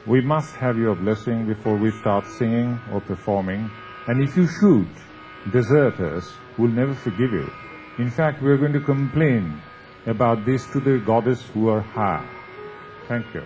we must have your blessing before we start singing or performing. And if you shoot, desert us, we'll never forgive you. In fact, we're going to complain about this to the goddess who are high. Thank you.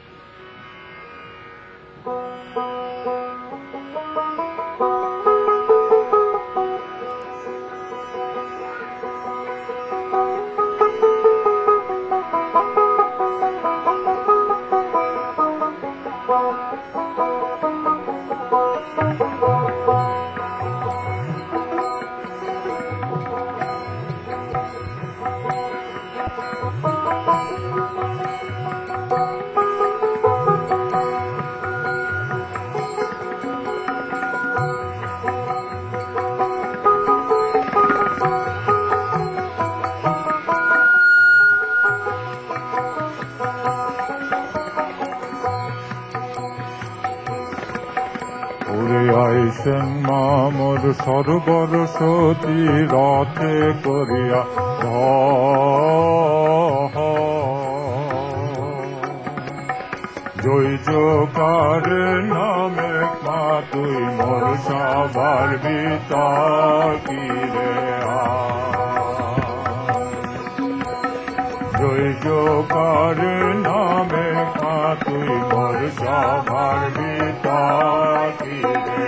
আইসেন মা মোর সর্বরসতী রথে করিয়া জয় জয়কার নামে মা তুই মোর সবার বিতাকি রে জয় জয়কার নামে মা তুই মোর সবার বিতাকি রে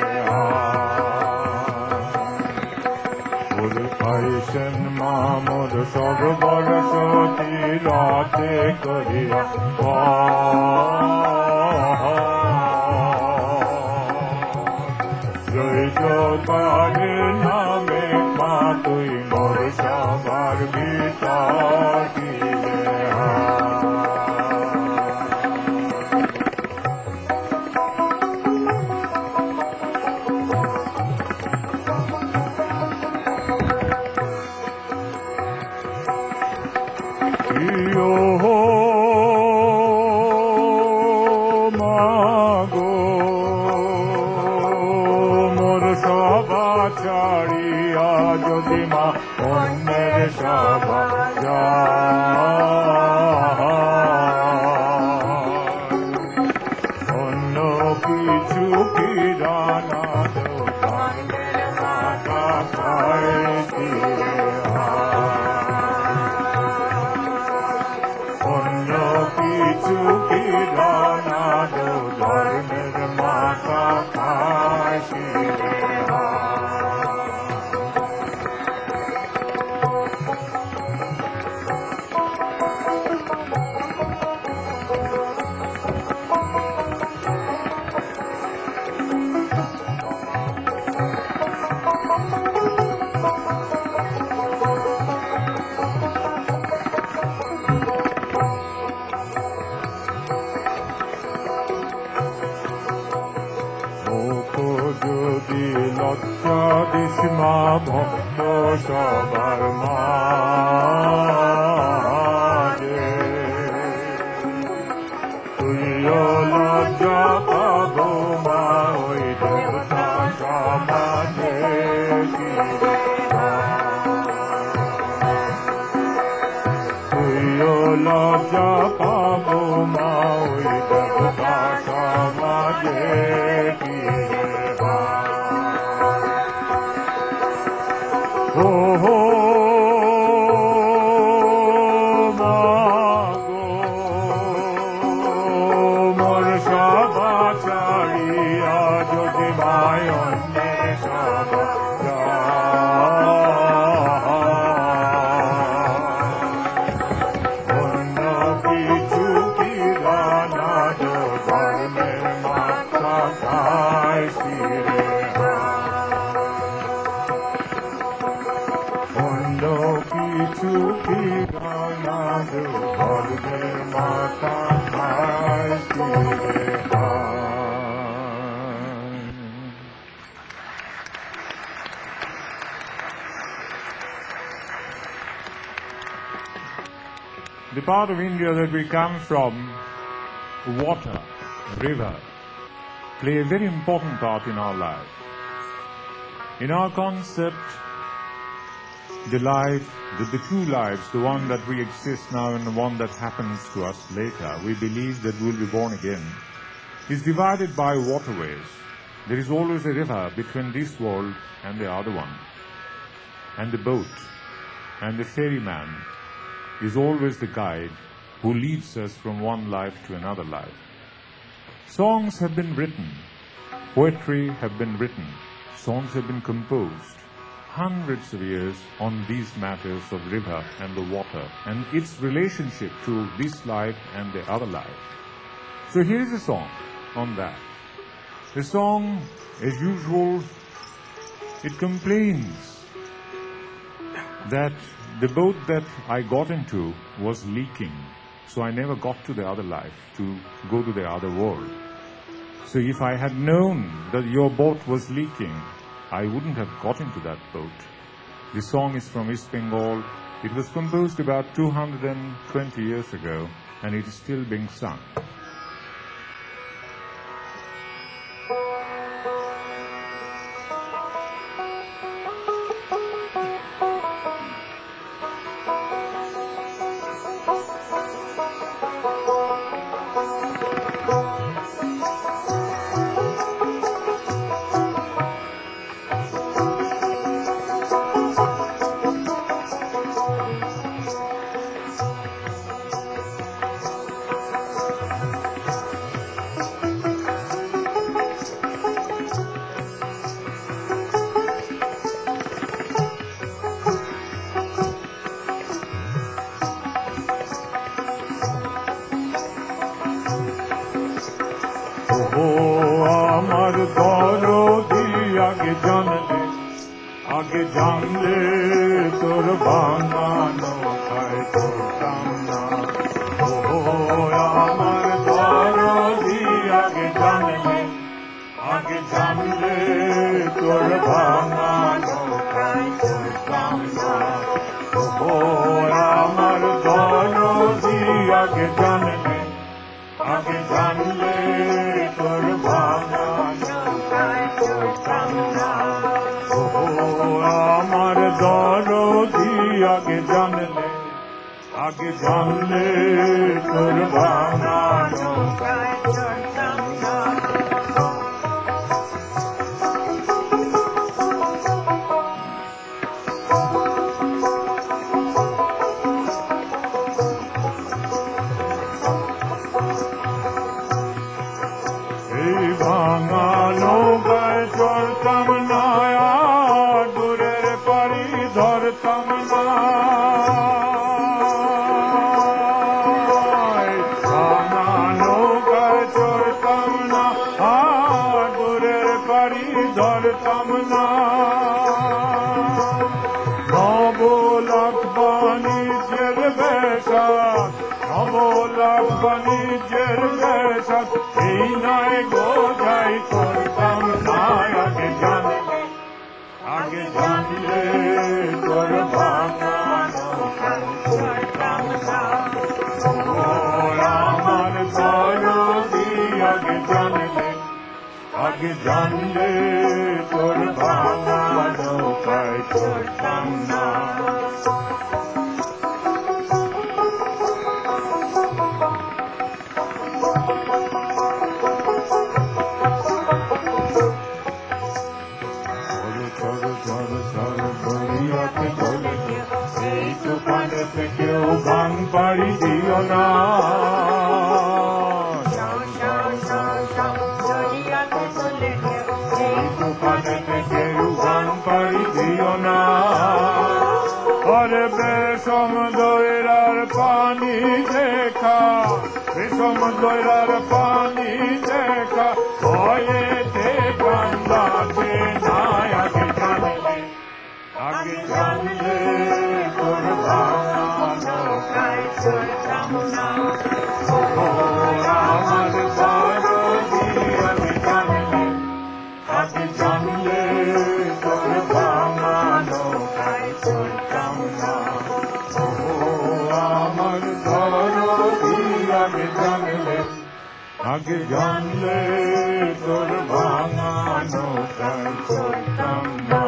আইসেন মা মোর সর্বরসতী রথে করিয়া জয় জয়কার নামে মা তুই মোর সবার বিতাকি রে ছাড়িয়া যদি মা অন্যের সভা অন্য কিছু কিরানা দোকানের মাথা খায় অন্য কিছু কিরানা ধর্মের মাথা খায় যদি লজ্জা দিস মা ভক্ত সবার মাঝে তুইও লজ্জা পাবো মা ওই দেবতা সমাজে তুইও লজ্জা পাবো মা ওই দেবতা সমাজে মোর সভা ছাড়িয়া যদি মায় অন্যের সভা অন্য কিছু কিরানা ধর্মের মাথা খায় শিরে অন্য কিছু কিরানা ধর্মের মাথা খায় শিরে The part of India that we come from, water, river, play a very important part in our life. In our concept, the life, the two lives, the one that we exist now and the one that happens to us later, we believe that we'll be born again. is divided by waterways. There is always a river between this world and the other one. And the boat and the ferryman is always the guide who leads us from one life to another life. Songs have been written, poetry have been written, songs have been composed hundreds of years on these matters of river and the water and its relationship to this life and the other life. So here is a song on that. The song, as usual, it complains that the boat that I got into was leaking, so I never got to the other life, to go to the other world. So if I had known that your boat was leaking, I wouldn't have got into that boat. The song is from East Bengal. It was composed about 220 years ago, and it is still being sung. আগে জানলে তোর বানানো খায় করতাম না ও আমার দরদি আগে জানলে তোর বানানো খায় করতাম না ও আমার দরদি আগে জানলে তোর বানানো খায় করতাম না আমার দরদি আগে জানলে তোর বানানো খায় করতাম না এই ভাঙা নৌকায় চড়তাম না দূরের পাড়ি ধরতাম না ভাঙা নৌকায় চড়তাম না দূরের পাড়ি ধরতাম না নবলাখ বাণিজ্যের বেশাক এই নয় গো যাই করতাম না আগে জানলে তোর বানানো করতাম না আমার দরদি আগে জানলে তোর বানানো কাজ করতাম না এই তুফানেতে কেউ গান পাড়ি দিও না এই তুফানেতে কেউ গান পাড়ি দিও না আরে বেশম দৈরার পানি দেখা ভয়েতে গান লাগে না আগে জানলে তোর বানানো কাজ করতাম না আমার দরদি আগে জানলে তোর বানানো কাজ করতাম না আমার দরদি আগে জানলে তোর বানানো কাজ করতাম না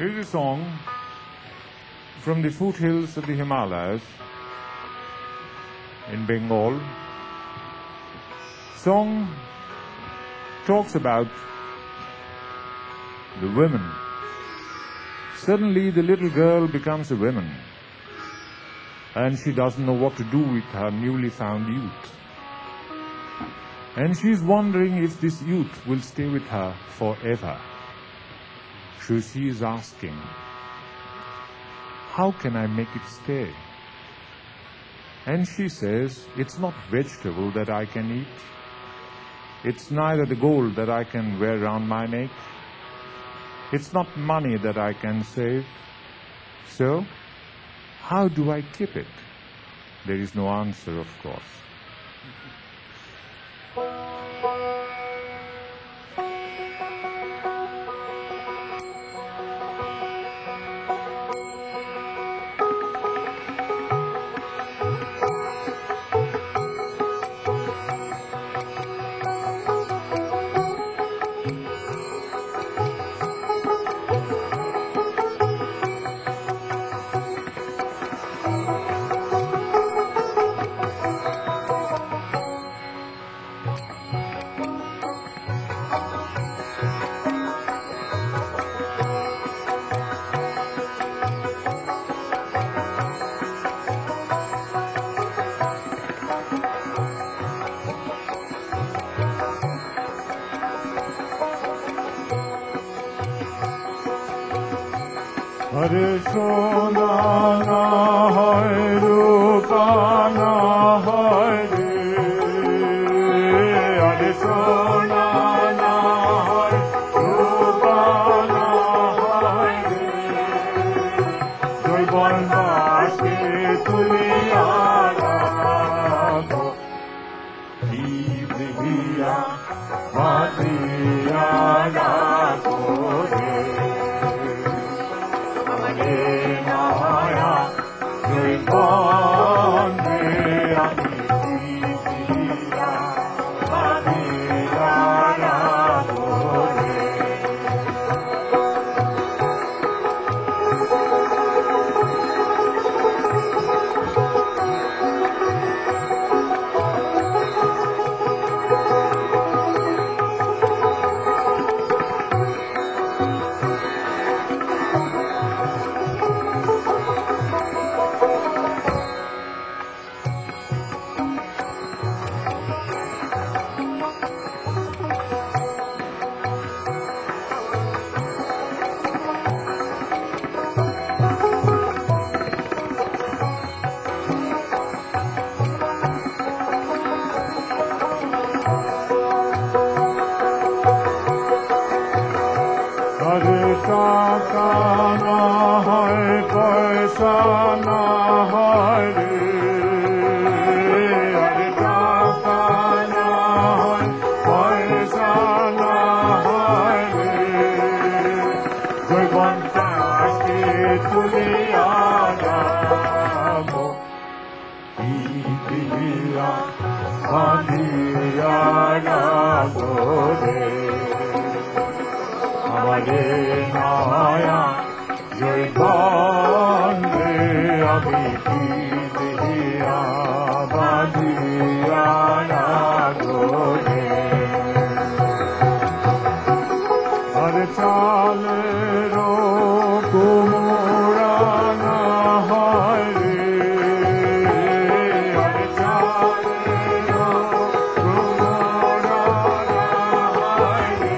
Here's a song from the foothills of the Himalayas in Bengal. Song talks about the women. Suddenly the little girl becomes a woman, and she doesn't know what to do with her newly found youth. And she's wondering if this youth will stay with her forever. So she is asking, how can I make it stay? And she says, it's not vegetable that I can eat. It's neither the gold that I can wear round my neck. It's not money that I can save. So, how do I keep it? There is no answer, of course. Hare Sona na hai Rupa na hai re, Hare Sona na hai Rupa na hai re, Joi Bandas ke tuliya rakho, Diviya Bhatiya rakho re. Maya, Jai Bande Amitiya, Badiya Rakore. Hare Taka na hai paisa na hai re, Hare Taka na hai paisa na hai re, Jai Bandas ke tuliya rakho, Diviya Bhatiya rakho re. Hare Maya, Jai Bande Amitiya, Badiya Rakore. Hare Chale ro kumura na hai re, Hare Chale ro kumura na hai re,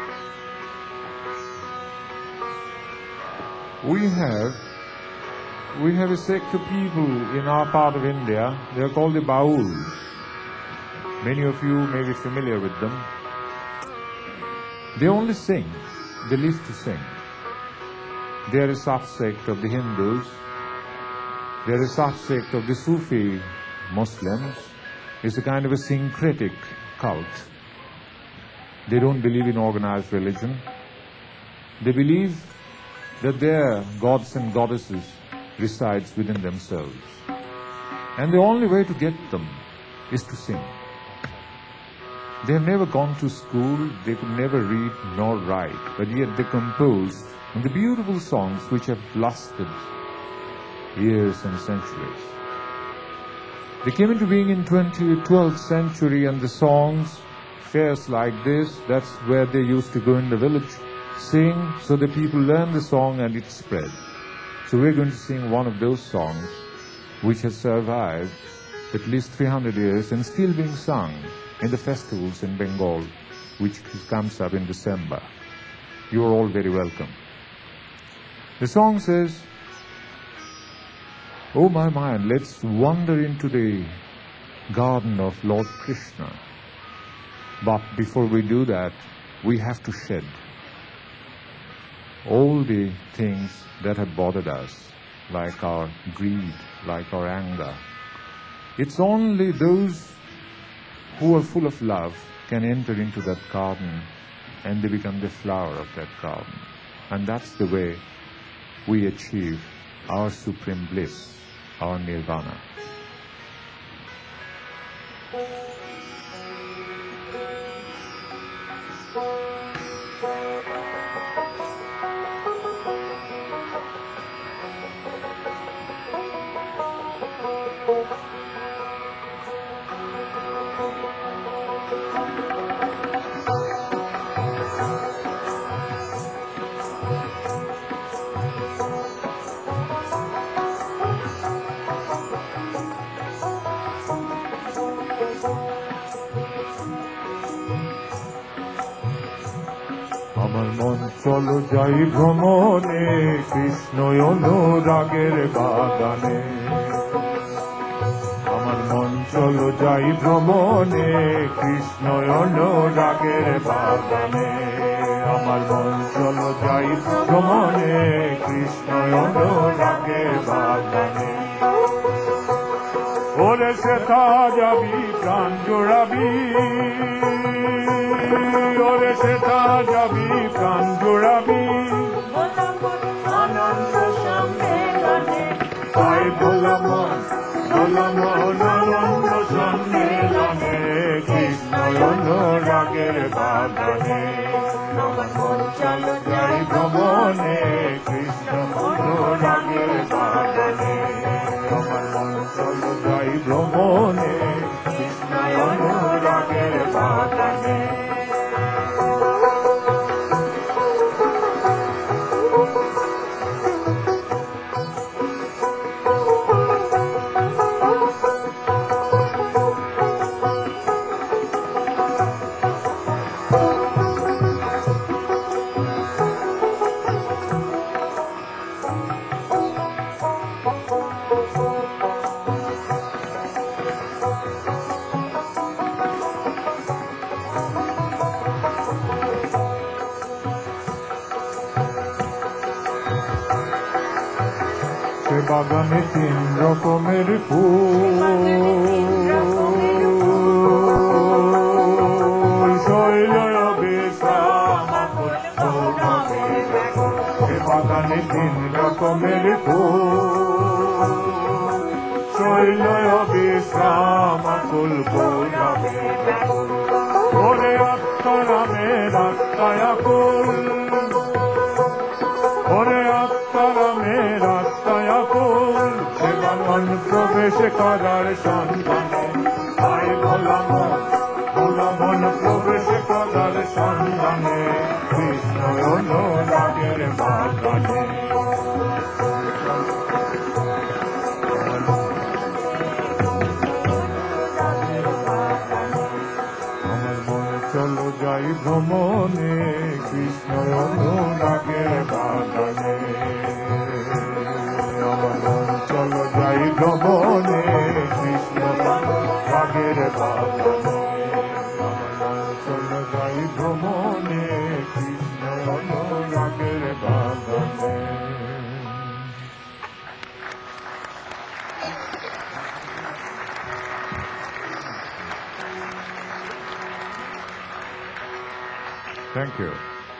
We have we have a sect of people in our part of India. They are called the Bauls. Many of you may be familiar with them. They only sing. They live to sing. They are a subsect of the Hindus. They are a subsect of the Sufi Muslims. It's a kind of a syncretic cult. They don't believe in organized religion. They believe that their gods and goddesses resides within themselves. And the only way to get them is to sing. They have never gone to school, they could never read nor write, but yet they composed the beautiful songs which have lasted years and centuries. They came into being in 12th century, and the songs, fairs like this, that's where they used to go in the village, sing, so the people learn the song and it spread. So we're going to sing one of those songs which has survived at least 300 years and still being sung in the festivals in Bengal, which comes up in December. You are all very welcome. The song says, "Oh my mind, let's wander into the garden of Lord Krishna. But before we do that, we have to shed all the things that have bothered us, like our greed, like our anger. It's only those who are full of love can enter into that garden, and they become the flower of that garden. And that's the way we achieve our supreme bliss, our nirvana." আমার মন চলো যাই ভ্রমণে, কৃষ্ণ অনুরাগের বাগানে। আমার মন চলো যাই ভ্রমণে, কৃষ্ণ অনুরাগের বাগানে। আমার মন চলো যাই ভ্রমণে, কৃষ্ণ অনুরাগের বাগানে। ওরে সেথা যাবি প্রাণ জোড়াবি, ওরে সেথা যাবি প্রাণ জোড়াবি, আনন্দ সম্মেলনে। তাই ভোলা মন আনন্দ সম্মেলনে, কৃষ্ণ অনুরাগের বাগানে। আমার মন চলো যাই ভ্রমণে, কৃষ্ণ অনুরাগের বাগানে। আমার মন চলো যাই ভ্রমণে, কৃষ্ণ অনুরাগের বাগানে। সে বাগানে 3 রকমের ফুল, শৈল বিশ্রাম আকুল গৌরবে ব্যাকুল। সে বাগানে 3 রকমের ফুল, শৈল বিশ্রাম আকুল গৌরবে ব্যাকুল। ওরে আত্মারামের আত্মায় আকুল, ওরে আত্মারামের আত্মায় আকুল। সে বাগান প্রবেশ করার সন্ধানে, তাই ভোলা মন প্রবেশ করার সন্ধানে, কৃষ্ণ অনুরাগের বাগানে। আমার মন চলো যাই ভ্রমণে, কৃষ্ণ অনুরাগের বাগানে। আমার মন bagane. Thank you.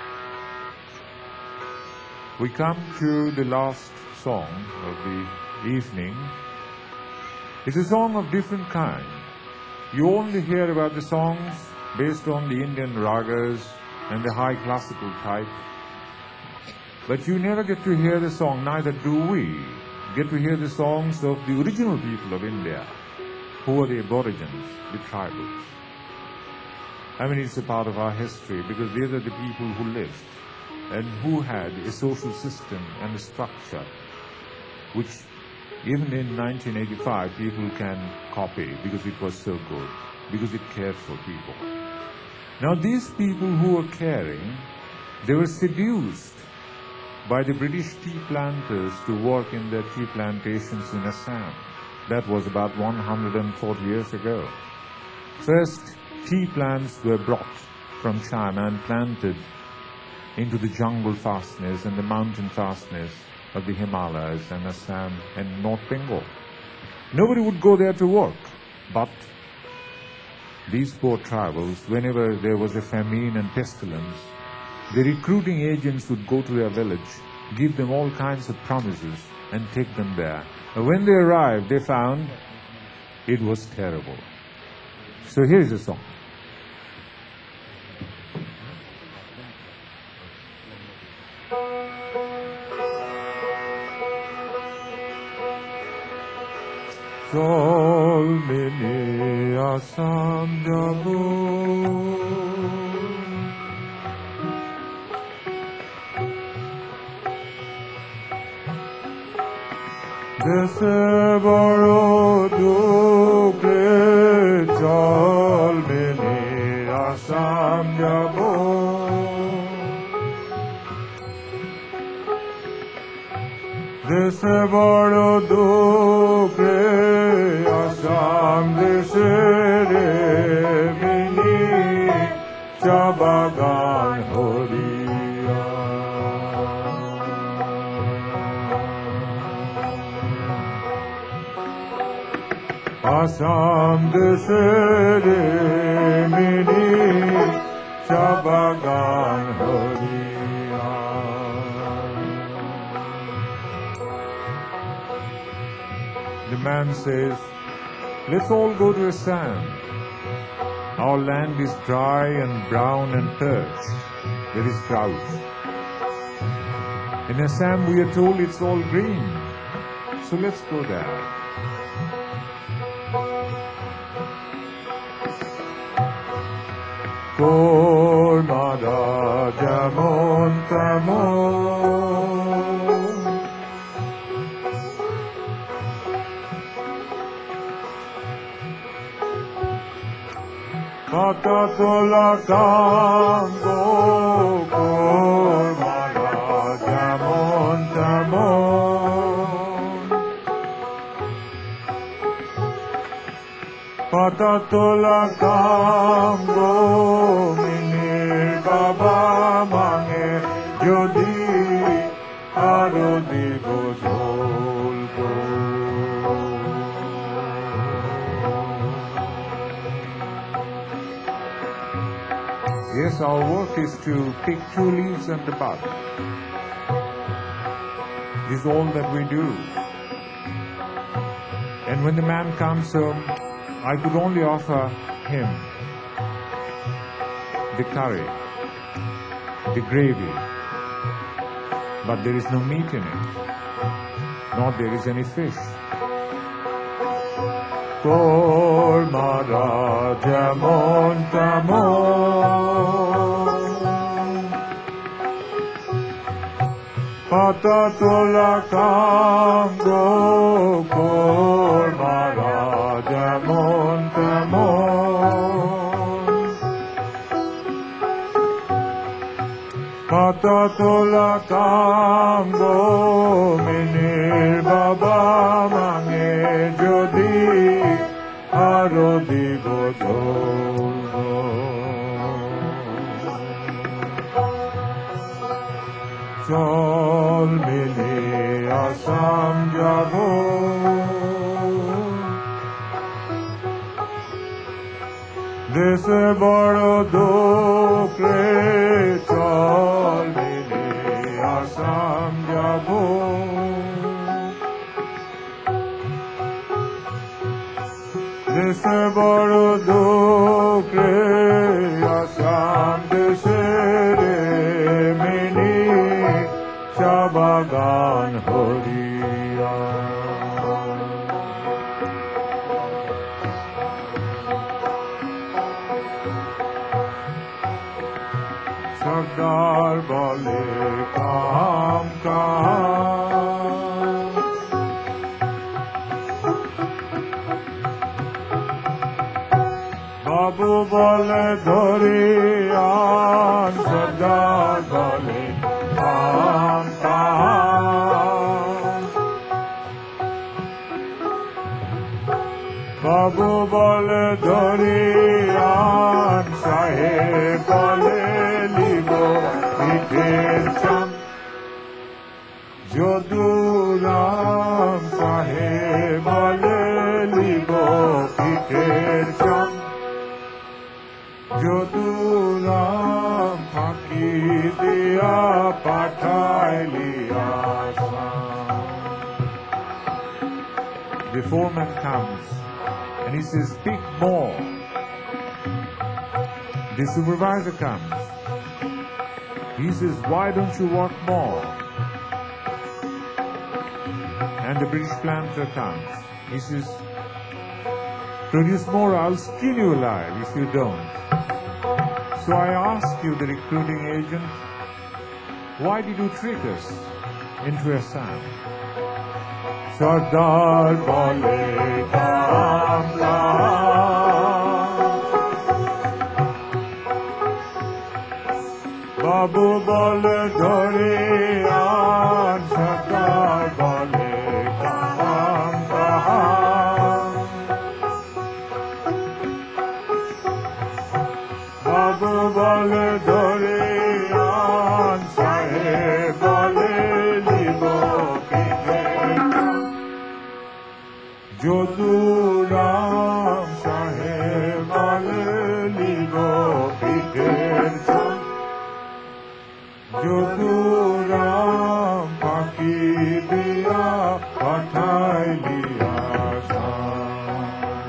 We come to the last song of the evening. It's a song of different kind. You only hear about the songs based on the Indian ragas and the high classical type. But you never get to hear the song, neither do we, get to hear the songs of the original people of India, who are the aborigines, the tribals. I mean, it's a part of our history because these are the people who lived and who had a social system and a structure which even in 1985 people can copy because it was so good, because it cared for people. Now these people who were caring, they were seduced by the British tea planters to work in their tea plantations in Assam. That was about 140 years ago. First, tea plants were brought from China and planted into the jungle fastness and the mountain fastness of the Himalayas and Assam and North Bengal. Nobody would go there to work, but these poor tribals, whenever there was a famine and pestilence, the recruiting agents would go to their village, give them all kinds of promises and take them there. And when they arrived, they found it was terrible. So here is a song. Sol mene Assam jabo, dese boro dukhe sol mene Assam jabo, dese boro dukhe Assam desere mini chabagan horiya. Assam desere mini chabagan horiya. The man says, let's all go to Assam. Our land is dry and brown and parched. There is drought. In Assam we are told it's all green. So let's go there. Kormada jamon tamon, Kata tola kango kormada jamon tamon, Kata tola kango minir baba mange jodi aro dibo jolko. Yes, our work is to pick 2 leaves and the bud. This is all that we do. And when the man comes home, I could only offer him the curry, the gravy, but there is no meat in it, nor there is any fish. Kormada jamon tamon, Pata tola kango kormada jamon tamon, Pata tola kango minir baba mange jodi aro dibo jolgo. চল মেলে আসাম যাব দেশে বড় দুঃখ রে চল মেলে আসাম যাব দেশে বড় দুঃখ রে আসাম দেশে রে মেনি চা বাগান হরিয়া সর্দার বলে কাম কাম বাবু বলে ধরে আন সর্দার বলে কাম কাম বাবু বলে ধরে আন সাহেব বলে লিব পিঠের চাম যদুরাম সাহেব বলে লিব পিঠের চাম যদুরাম ফাঁকি দিয়া পাঠাইলি Assam The foreman comes and he says, speak more. The supervisor comes. He says, why don't you work more? And the British planter comes. He says, produce more, I'll skin you alive if you don't. So I ask you, the recruiting agent, why did you trick us into Assam? Sardar bole kaam kaam Babu bole dhore aan Sardar bole kaam kaam Babu bole dhore aan Saheb bole libo যদুরাম সাহেব বলে লিব পিঠের চাম যদুরাম ফাঁকি দিয়া পাঠাইলি আসাম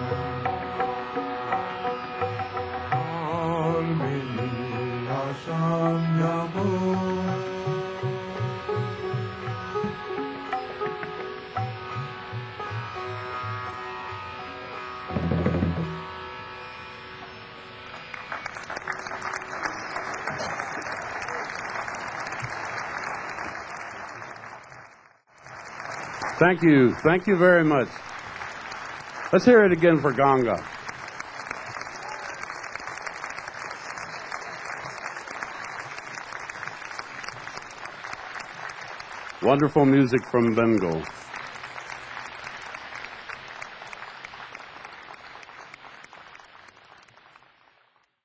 চল মেলে আসাম যাব Thank you. Thank you very much. Let's hear it again for Ganga. Wonderful music from Bengal.